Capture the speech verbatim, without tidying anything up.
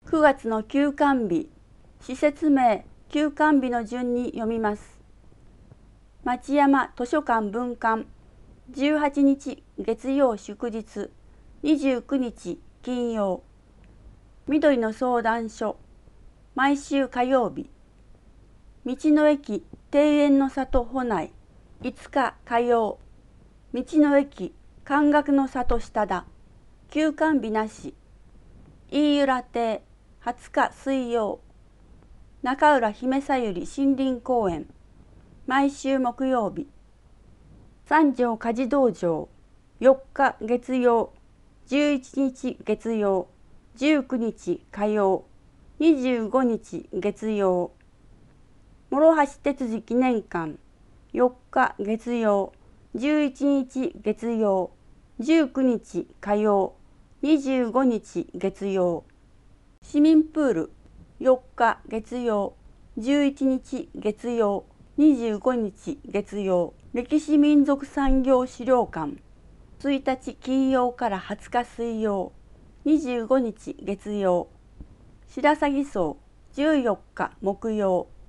くがつの休館日、施設名、休館日の順に読みます。町山図書館分館、じゅうはちにち月曜祝日、にじゅうくにち金曜。緑の相談所、毎週火曜日。道の駅庭園の里保内、いつか火曜。道の駅漢学の里下田、休館日なし。飯浦亭はつか水曜。中浦姫さゆり森林公園、毎週木曜日。三条家事道場、よっか月曜、じゅういちにち月曜、じゅうくにち火曜、にじゅうごにち月曜。諸橋哲司記念館、よっか月曜、じゅういちにち月曜、じゅうくにち火曜、にじゅうごにち月曜。市民プール、よっか月曜、じゅういちにち月曜、にじゅうごにち月曜。歴史民俗産業資料館、ついたち金曜からはつか水曜、にじゅうごにち月曜。白鷺荘、じゅうよっか木曜。